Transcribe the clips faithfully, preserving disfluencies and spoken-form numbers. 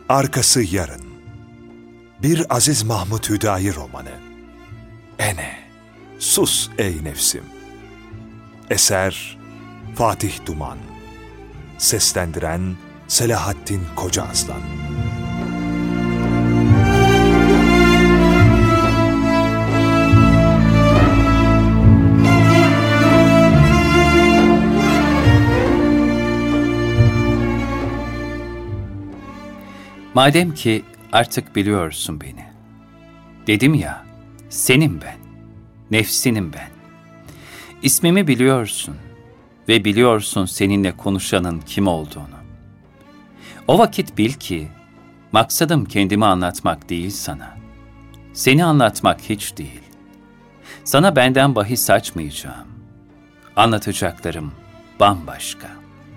Arkası yarın. Bir Aziz Mahmut Hüdayi romanı. Ene, sus ey nefsim. Eser Fatih Duman. Seslendiren Selahattin Kocaaslan. Madem ki artık biliyorsun beni. Dedim ya, senim ben, nefsinim ben. İsmimi biliyorsun ve biliyorsun seninle konuşanın kim olduğunu. O vakit bil ki, maksadım kendimi anlatmak değil sana. Seni anlatmak hiç değil. Sana benden bahis açmayacağım. Anlatacaklarım bambaşka.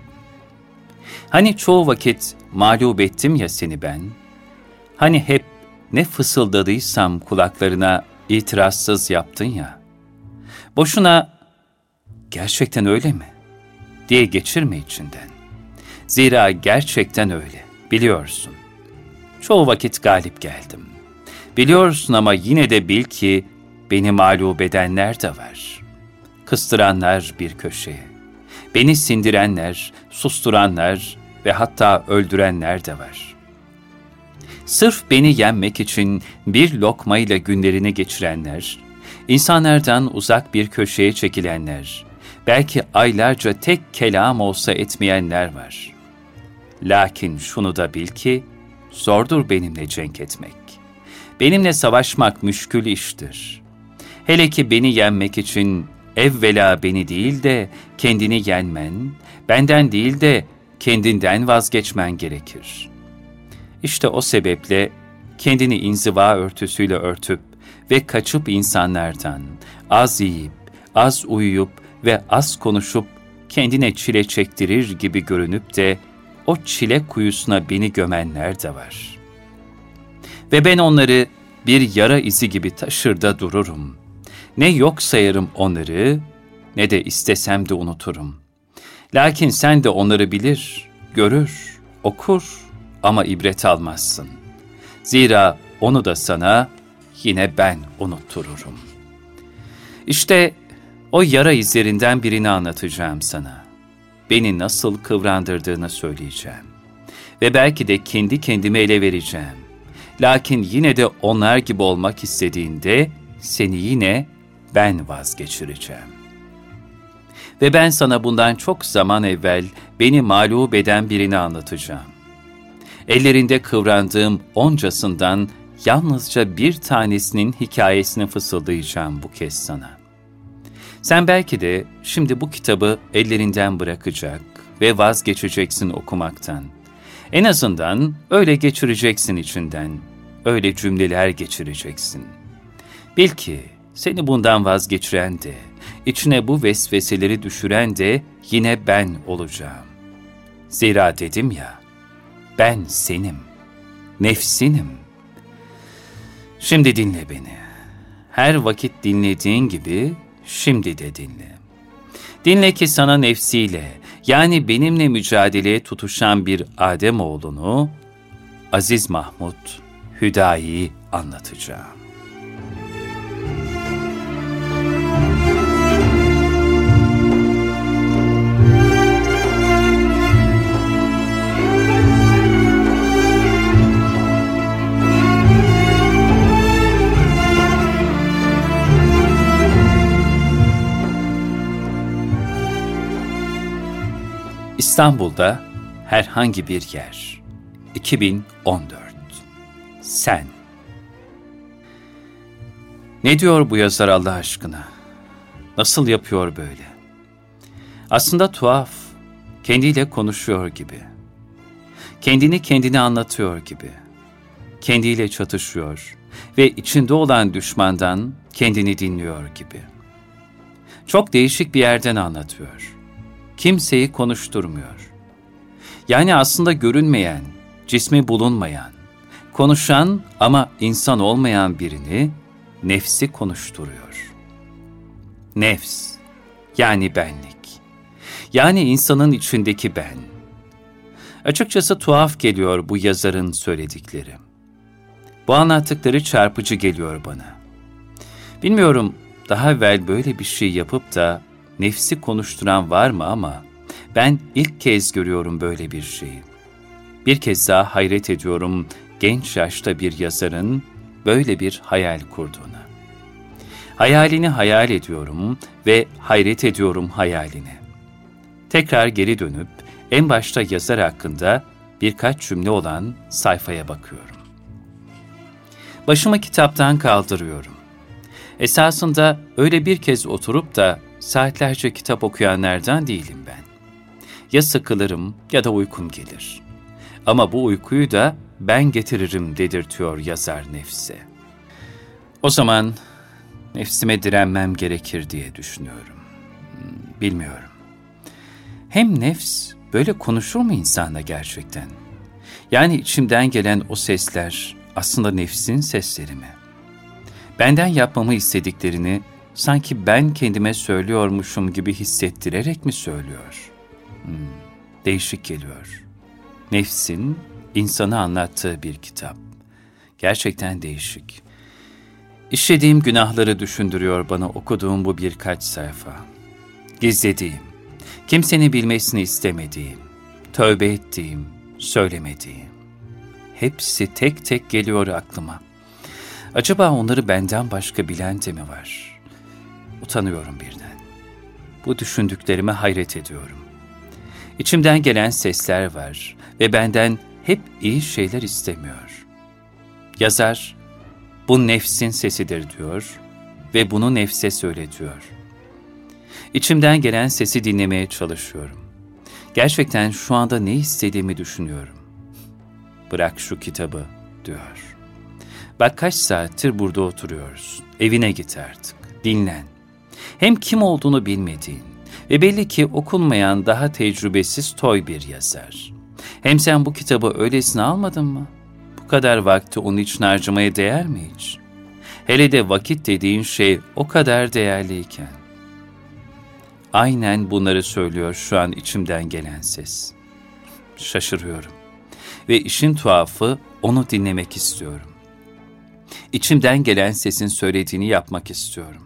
Hani çoğu vakit mağlup ettim ya seni ben, hani hep ne fısıldadıysam kulaklarına itirazsız yaptın ya, boşuna gerçekten öyle mi diye geçirme içinden. Zira gerçekten öyle, biliyorsun. Çoğu vakit galip geldim. Biliyorsun ama yine de bil ki beni mağlup edenler de var. Kıstıranlar bir köşeye, beni sindirenler, susturanlar ve hatta öldürenler de var. Sırf beni yenmek için bir lokmayla günlerini geçirenler, insanlardan uzak bir köşeye çekilenler, belki aylarca tek kelam olsa etmeyenler var. Lakin şunu da bil ki, zordur benimle cenk etmek. Benimle savaşmak müşkül iştir. Hele ki beni yenmek için evvela beni değil de kendini yenmen, benden değil de kendinden vazgeçmen gerekir. İşte o sebeple kendini inziva örtüsüyle örtüp ve kaçıp insanlardan, az yiyip, az uyuyup ve az konuşup kendine çile çektirir gibi görünüp de o çile kuyusuna beni gömenler de var. Ve ben onları bir yara izi gibi taşır da dururum. Ne yok sayarım onları, ne de istesem de unuturum. Lakin sen de onları bilir, görür, okur ama ibret almazsın. Zira onu da sana yine ben unuttururum. İşte o yara izlerinden birini anlatacağım sana. Beni nasıl kıvrandırdığını söyleyeceğim. Ve belki de kendi kendime ele vereceğim. Lakin yine de onlar gibi olmak istediğinde seni yine ben vazgeçireceğim. Ve ben sana bundan çok zaman evvel beni mağlup eden birini anlatacağım. Ellerinde kıvrandığım oncasından yalnızca bir tanesinin hikayesini fısıldayacağım bu kez sana. Sen belki de şimdi bu kitabı ellerinden bırakacak ve vazgeçeceksin okumaktan. En azından öyle geçireceksin içinden, öyle cümleler geçireceksin. Bil ki seni bundan vazgeçiren de, içine bu vesveseleri düşüren de yine ben olacağım. Zira dedim ya, ben senim, nefsinim. Şimdi dinle beni. Her vakit dinlediğin gibi şimdi de dinle. Dinle ki sana nefsiyle, yani benimle mücadeleye tutuşan bir Ademoğlunu, Aziz Mahmut Hüdayi'yi anlatacağım. İstanbul'da herhangi bir yer. iki bin on dört. Sen. Ne diyor bu yazar Allah aşkına? Nasıl yapıyor böyle? Aslında tuhaf, kendiyle konuşuyor gibi. Kendini kendine anlatıyor gibi. Kendiyle çatışıyor ve içinde olan düşmandan kendini dinliyor gibi. Çok değişik bir yerden anlatıyor. Kimseyi konuşturmuyor. Yani aslında görünmeyen, cismi bulunmayan, konuşan ama insan olmayan birini nefsi konuşturuyor. Nefs, yani benlik. Yani insanın içindeki ben. Açıkçası tuhaf geliyor bu yazarın söyledikleri. Bu anlattıkları çarpıcı geliyor bana. Bilmiyorum daha evvel böyle bir şey yapıp da nefsi konuşturan var mı ama ben ilk kez görüyorum böyle bir şeyi. Bir kez daha hayret ediyorum genç yaşta bir yazarın böyle bir hayal kurduğuna. Hayalini hayal ediyorum ve hayret ediyorum hayaline. Tekrar geri dönüp en başta yazar hakkında birkaç cümle olan sayfaya bakıyorum. Başımı kitaptan kaldırıyorum. Esasında öyle bir kez oturup da saatlerce kitap okuyanlardan değilim ben. Ya sıkılırım ya da uykum gelir. Ama bu uykuyu da ben getiririm dedirtiyor yazar nefse. O zaman nefsime direnmem gerekir diye düşünüyorum. Bilmiyorum. Hem nefs böyle konuşur mu insanla gerçekten? Yani içimden gelen o sesler aslında nefsin sesleri mi? Benden yapmamı istediklerini sanki ben kendime söylüyormuşum gibi hissettirerek mi söylüyor? Hmm, değişik geliyor. Nefsin insanı anlattığı bir kitap. Gerçekten değişik. İşlediğim günahları düşündürüyor bana okuduğum bu birkaç sayfa. Gizlediğim, kimsenin bilmesini istemediğim, tövbe ettiğim, söylemediğim. Hepsi tek tek geliyor aklıma. Acaba onları benden başka bilen de mi var? Utanıyorum birden. Bu düşündüklerime hayret ediyorum. İçimden gelen sesler var ve benden hep iyi şeyler istemiyor. Yazar, bu nefsin sesidir diyor ve bunu nefse söyletiyor. İçimden gelen sesi dinlemeye çalışıyorum. Gerçekten şu anda ne istediğimi düşünüyorum. Bırak şu kitabı diyor. Bak kaç saattir burada oturuyorsun. Evine git artık. Dinlen. Hem kim olduğunu bilmediğin ve belli ki okunmayan daha tecrübesiz toy bir yazar. Hem sen bu kitabı öylesine almadın mı? Bu kadar vakti onun için harcamaya değer mi hiç? Hele de vakit dediğin şey o kadar değerliyken. Aynen bunları söylüyor şu an içimden gelen ses. Şaşırıyorum. Ve işin tuhafı onu dinlemek istiyorum. İçimden gelen sesin söylediğini yapmak istiyorum.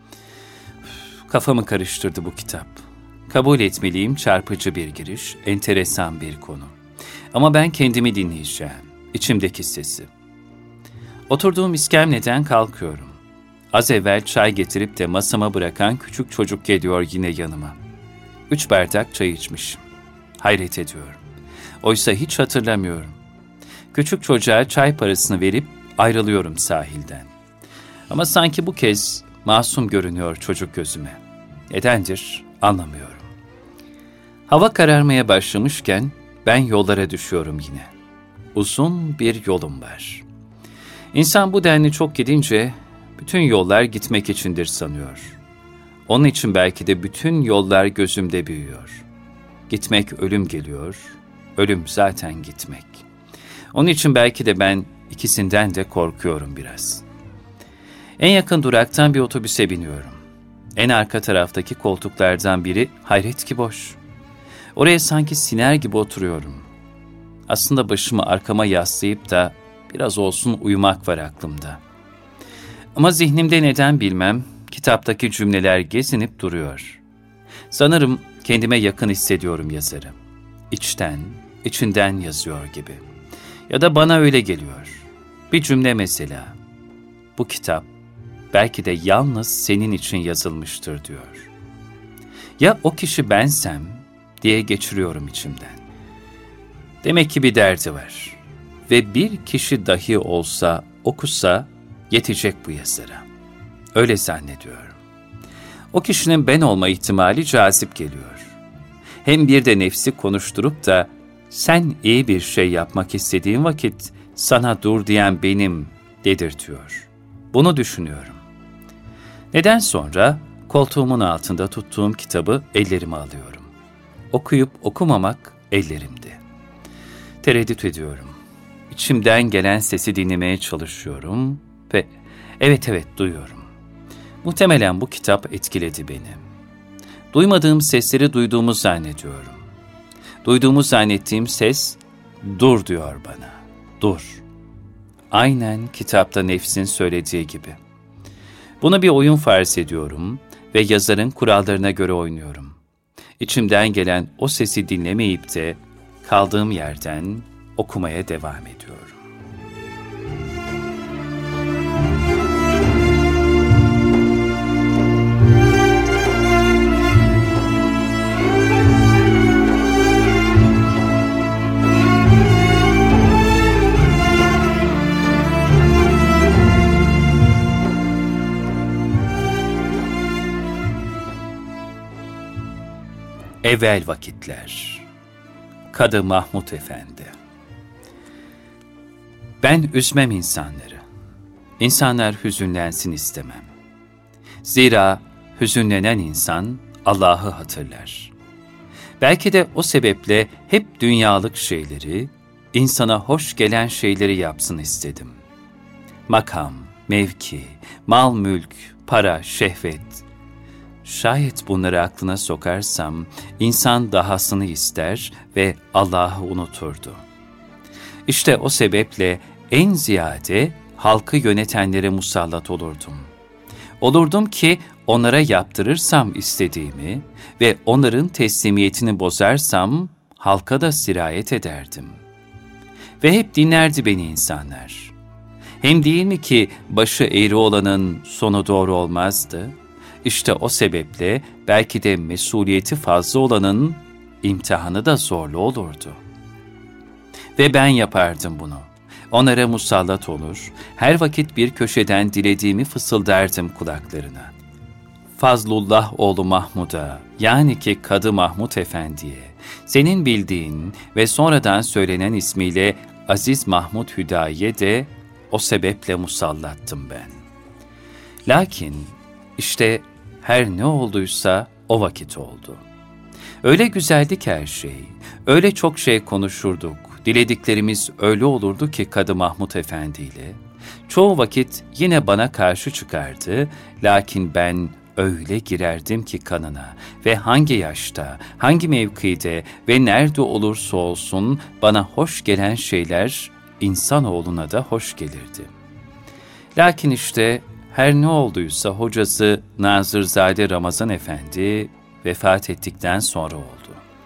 Kafamı karıştırdı bu kitap. Kabul etmeliyim, çarpıcı bir giriş, enteresan bir konu. Ama ben kendimi dinleyeceğim, içimdeki sesi. Oturduğum iskemleden kalkıyorum. Az evvel çay getirip de masama bırakan küçük çocuk geliyor yine yanıma. Üç bardak çay içmişim. Hayret ediyorum. Oysa hiç hatırlamıyorum. Küçük çocuğa çay parasını verip ayrılıyorum sahilden. Ama sanki bu kez masum görünüyor çocuk gözüme. Nedendir anlamıyorum. Hava kararmaya başlamışken ben yollara düşüyorum yine. Uzun bir yolum var. İnsan bu denli çok gidince bütün yollar gitmek içindir sanıyor. Onun için belki de bütün yollar gözümde büyüyor. Gitmek ölüm geliyor, ölüm zaten gitmek. Onun için belki de ben ikisinden de korkuyorum biraz. En yakın duraktan bir otobüse biniyorum. En arka taraftaki koltuklardan biri hayret ki boş. Oraya sanki siner gibi oturuyorum. Aslında başımı arkama yaslayıp da biraz olsun uyumak var aklımda. Ama zihnimde neden bilmem kitaptaki cümleler gezinip duruyor. Sanırım kendime yakın hissediyorum yazarı. İçten, içinden yazıyor gibi. Ya da bana öyle geliyor. Bir cümle mesela. Bu kitap belki de yalnız senin için yazılmıştır diyor. Ya o kişi bensem diye geçiriyorum içimden. Demek ki bir derdi var. Ve bir kişi dahi olsa okusa yetecek bu yazara. Öyle zannediyorum. O kişinin ben olma ihtimali cazip geliyor. Hem bir de nefsi konuşturup da sen iyi bir şey yapmak istediğin vakit sana dur diyen benim dedirtiyor. Bunu düşünüyorum. Neden sonra koltuğumun altında tuttuğum kitabı ellerime alıyorum. Okuyup okumamak ellerimde. Tereddüt ediyorum. İçimden gelen sesi dinlemeye çalışıyorum ve evet evet duyuyorum. Muhtemelen bu kitap etkiledi beni. Duymadığım sesleri duyduğumu zannediyorum. Duyduğumu zannettiğim ses, dur diyor bana, dur. Aynen kitapta nefsin söylediği gibi. Bunu bir oyun farz ediyorum ve yazarın kurallarına göre oynuyorum. İçimden gelen o sesi dinlemeyip de kaldığım yerden okumaya devam ediyorum. Evvel vakitler. Kadı Mahmud Efendi. Ben üzmem insanları. İnsanlar hüzünlensin istemem. Zira hüzünlenen insan Allah'ı hatırlar. Belki de o sebeple hep dünyalık şeyleri, insana hoş gelen şeyleri yapsın istedim. Makam, mevki, mal mülk, para, şehvet. Şayet bunları aklına sokarsam, insan dahasını ister ve Allah'ı unuturdu. İşte o sebeple en ziyade halkı yönetenlere musallat olurdum. Olurdum ki onlara yaptırırsam istediğimi ve onların teslimiyetini bozarsam halka da sirayet ederdim. Ve hep dinlerdi beni insanlar. Hem değil mi ki başı eğri olanın sonu doğru olmazdı? İşte o sebeple belki de mesuliyeti fazla olanın imtihanı da zorlu olurdu. Ve ben yapardım bunu. Onlara musallat olur, her vakit bir köşeden dilediğimi fısıldardım kulaklarına. Fazlullah oğlu Mahmud'a, yani ki Kadı Mahmud Efendi'ye, senin bildiğin ve sonradan söylenen ismiyle Aziz Mahmud Hüdayi'ye de o sebeple musallattım ben. Lakin işte her ne olduysa o vakit oldu. Öyle güzeldi ki her şey, öyle çok şey konuşurduk, dilediklerimiz öyle olurdu ki Kadı Mahmud Efendi ile. Çoğu vakit yine bana karşı çıkardı, lakin ben öyle girerdim ki kanına ve hangi yaşta, hangi mevkide ve nerede olursa olsun bana hoş gelen şeyler insanoğluna da hoş gelirdi. Lakin işte her ne olduysa hocası Nazırzade Ramazan Efendi vefat ettikten sonra oldu.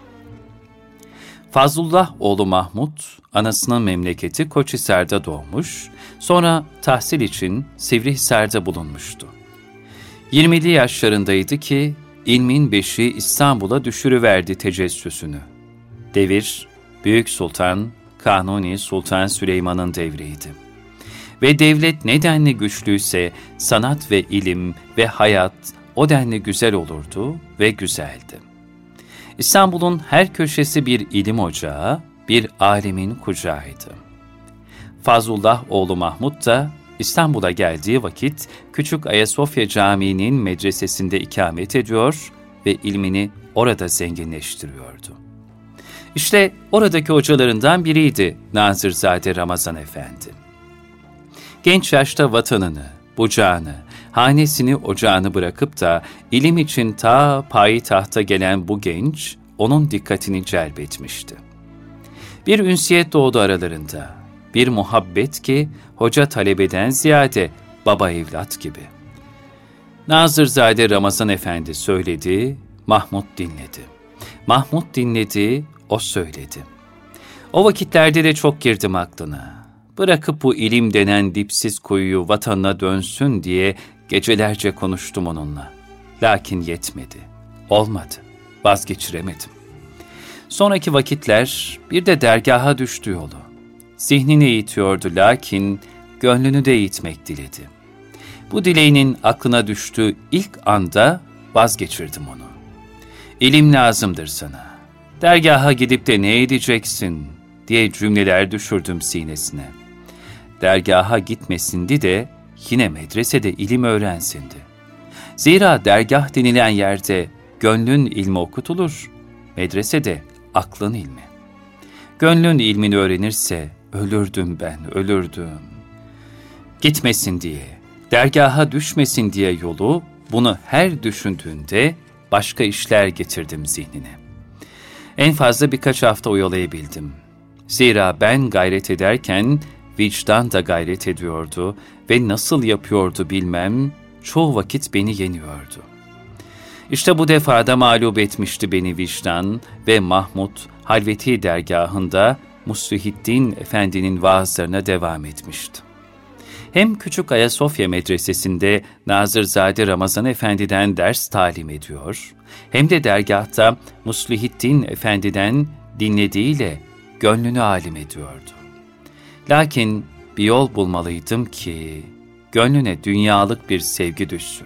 Fazlullah oğlu Mahmud, anasının memleketi Koçhisar'da doğmuş, sonra tahsil için Sivrihisar'da bulunmuştu. yirmili yaşlarındaydı ki ilmin beşi İstanbul'a düşürüverdi tecessüsünü. Devir, Büyük Sultan Kanuni Sultan Süleyman'ın devriydi. Ve devlet ne denli güçlüyse sanat ve ilim ve hayat o denli güzel olurdu ve güzeldi. İstanbul'un her köşesi bir ilim ocağı, bir alemin kucağıydı. Fazlullah oğlu Mahmud da İstanbul'a geldiği vakit Küçük Ayasofya Camii'nin medresesinde ikamet ediyor ve ilmini orada zenginleştiriyordu. İşte oradaki hocalarından biriydi Nazırzade Ramazan Efendi. Genç yaşta vatanını, bucağını, hanesini, ocağını bırakıp da ilim için ta payitahta gelen bu genç, onun dikkatini celbetmişti. Bir ünsiyet doğdu aralarında, bir muhabbet ki hoca talebeden ziyade baba evlat gibi. Nazırzade Ramazan Efendi söyledi, Mahmud dinledi. Mahmud dinledi, o söyledi. O vakitlerde de çok girdim aklına. Bırakıp bu ilim denen dipsiz kuyuyu vatanına dönsün diye gecelerce konuştum onunla. Lakin yetmedi, olmadı, vazgeçiremedim. Sonraki vakitler bir de dergaha düştü yolu. Zihnini eğitiyordu lakin gönlünü de eğitmek diledi. Bu dileğinin aklına düştüğü ilk anda vazgeçirdim onu. İlim lazımdır sana. Dergaha gidip de ne edeceksin diye cümleler düşürdüm sinesine. Dergaha gitmesindi de yine medresede ilim öğrensindi. Zira dergah denilen yerde gönlün ilmi okutulur, medresede aklın ilmi. Gönlün ilmini öğrenirse ölürdüm ben, ölürdüm. Gitmesin diye, dergaha düşmesin diye yolu, bunu her düşündüğünde başka işler getirdim zihnine. En fazla birkaç hafta oyalayabildim. Zira ben gayret ederken vicdan da gayret ediyordu ve nasıl yapıyordu bilmem, çoğu vakit beni yeniyordu. İşte bu defada mağlup etmişti beni vicdan ve Mahmud Halveti dergahında Muslihiddin Efendi'nin vaazlarına devam etmişti. Hem Küçük Ayasofya Medresesi'nde Nazırzade Ramazan Efendi'den ders talim ediyor, hem de dergahta Muslihiddin Efendi'den dinlediğiyle gönlünü alim ediyordu. Lakin bir yol bulmalıydım ki gönlüne dünyalık bir sevgi düşsün.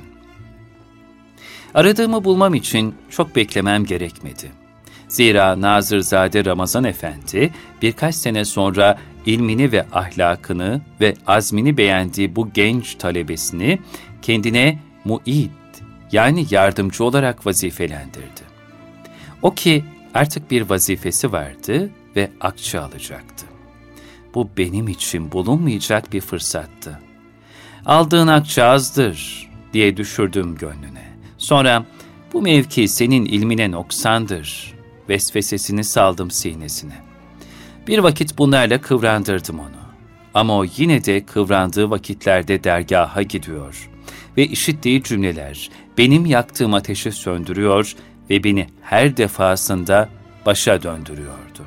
Aradığımı bulmam için çok beklemem gerekmedi. Zira Nazırzade Ramazan Efendi birkaç sene sonra ilmini ve ahlakını ve azmini beğendiği bu genç talebesini kendine muid yani yardımcı olarak vazifelendirdi. O ki artık bir vazifesi vardı ve akçe alacaktı. Bu benim için bulunmayacak bir fırsattı. Aldığın akçe azdır diye düşürdüm gönlüne. Sonra bu mevki senin ilmine noksandır vesvesesini saldım sinesine. Bir vakit bunlarla kıvrandırdım onu. Ama o yine de kıvrandığı vakitlerde dergaha gidiyor ve işittiği cümleler benim yaktığım ateşi söndürüyor ve beni her defasında başa döndürüyordu.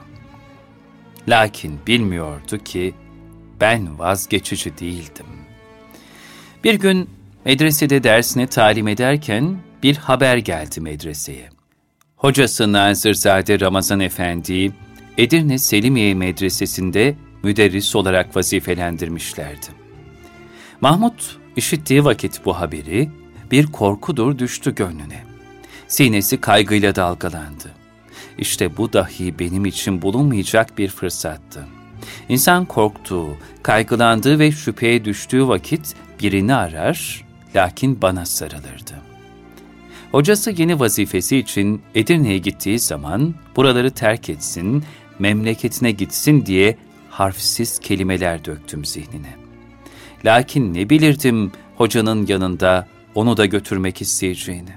Lakin bilmiyordu ki ben vazgeçici değildim. Bir gün medresede dersine talim ederken bir haber geldi medreseye. Hocası Nazırzade Ramazan Efendi'yi Edirne Selimiye Medresesi'nde müderris olarak vazifelendirmişlerdi. Mahmud işittiği vakit bu haberi bir korkudur düştü gönlüne. Sinesi kaygıyla dalgalandı. İşte bu dahi benim için bulunmayacak bir fırsattı. İnsan korktuğu, kaygılandığı ve şüpheye düştüğü vakit birini arar, lakin bana sarılırdı. Hocası yeni vazifesi için Edirne'ye gittiği zaman buraları terk etsin, memleketine gitsin diye harfsiz kelimeler döktüm zihnine. Lakin ne bilirdim hocanın yanında onu da götürmek isteyeceğini.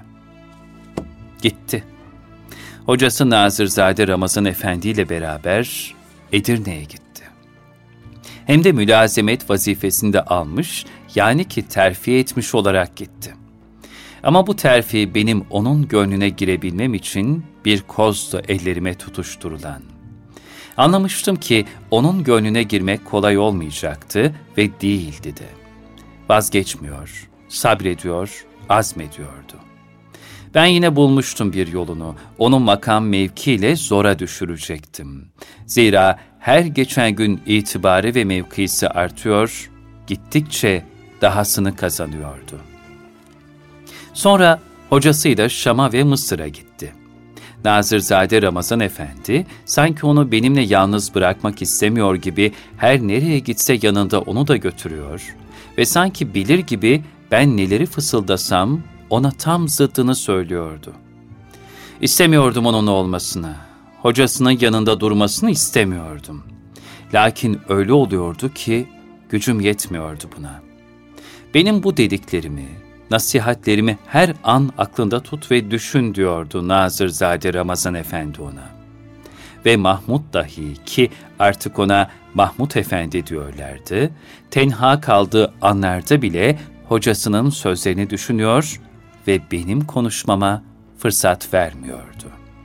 Gitti. Hocası Nazırzade Ramazan Efendi ile beraber Edirne'ye gitti. Hem de mülazemet vazifesini de almış, yani ki terfi etmiş olarak gitti. Ama bu terfi benim onun gönlüne girebilmem için bir kozdu ellerime tutuşturulan. Anlamıştım ki onun gönlüne girmek kolay olmayacaktı ve değildi de. Vazgeçmiyor, sabrediyor, azmediyordu. Ben yine bulmuştum bir yolunu, onun makam mevkiyle zora düşürecektim. Zira her geçen gün itibarı ve mevkisi artıyor, gittikçe dahasını kazanıyordu. Sonra hocasıyla Şam'a ve Mısır'a gitti. Nazırzade Ramazan Efendi sanki onu benimle yalnız bırakmak istemiyor gibi her nereye gitse yanında onu da götürüyor ve sanki bilir gibi ben neleri fısıldasam ona tam zıddını söylüyordu. İstemiyordum onun olmasını, hocasının yanında durmasını istemiyordum. Lakin öyle oluyordu ki gücüm yetmiyordu buna. Benim bu dediklerimi, nasihatlerimi her an aklında tut ve düşün diyordu Nazırzade Ramazan Efendi ona. Ve Mahmud dahi ki artık ona Mahmud Efendi diyorlardı, tenha kaldığı anlarda bile hocasının sözlerini düşünüyor ve benim konuşmama fırsat vermiyordu.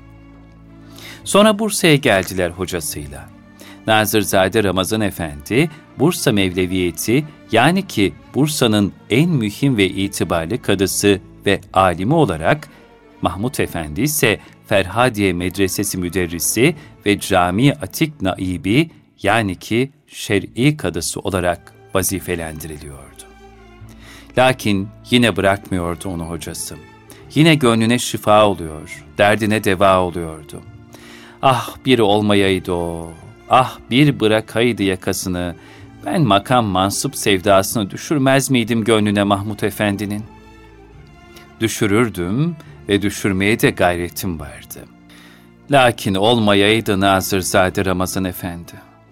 Sonra Bursa'ya geldiler hocasıyla. Nazırzade Ramazan Efendi, Bursa Mevleviyeti yani ki Bursa'nın en mühim ve itibarlı kadısı ve alimi olarak, Mahmud Efendi ise Ferhadiye Medresesi müderrisi ve Cami Atik Naibi yani ki şer'i kadısı olarak vazifelendiriliyordu. Lakin yine bırakmıyordu onu hocası. Yine gönlüne şifa oluyor, derdine deva oluyordu. Ah bir olmayaydı o, ah bir bırakaydı yakasını, ben makam mansup sevdasını düşürmez miydim gönlüne Mahmud Efendi'nin? Düşürürdüm ve düşürmeye de gayretim vardı. Lakin olmayaydı Nazırzade Ramazan Efendi.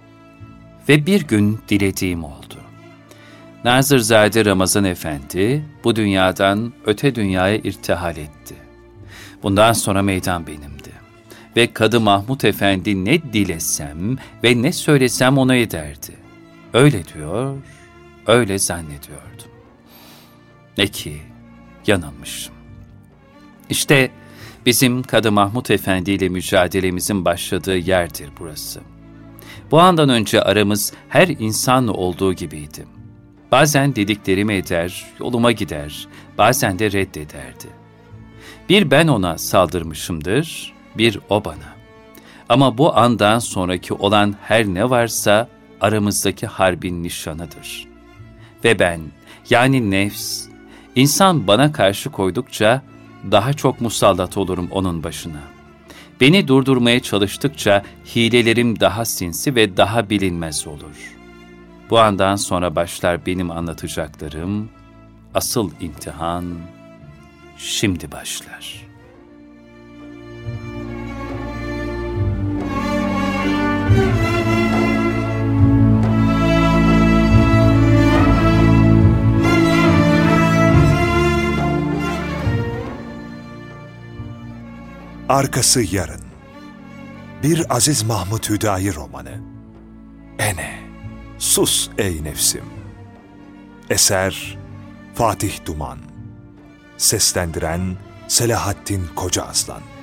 Ve bir gün dilediğim oldu. Nazırzade Ramazan Efendi bu dünyadan öte dünyaya irtihal etti. Bundan sonra meydan benimdi. ve Kadı Mahmud Efendi ne dilesem ve ne söylesem ona ederdi. Öyle diyor, öyle zannediyordum. Ne ki yanılmışım. İşte bizim Kadı Mahmud Efendi ile mücadelemizin başladığı yerdir burası. Bu andan önce aramız her insanla olduğu gibiydi. Bazen dediklerimi eder, yoluma gider, bazen de reddederdi. Bir ben ona saldırmışımdır, bir o bana. Ama bu andan sonraki olan her ne varsa aramızdaki harbin nişanıdır. Ve ben, yani nefs, insan bana karşı koydukça daha çok musallat olurum onun başına. Beni durdurmaya çalıştıkça hilelerim daha sinsi ve daha bilinmez olur. Bu andan sonra başlar benim anlatacaklarım, asıl imtihan şimdi başlar. Arkası yarın. Bir Aziz Mahmud Hüdayi romanı. Ene, sus ey nefsim. Eser Fatih Duman. Seslendiren Selahattin Kocaaslan.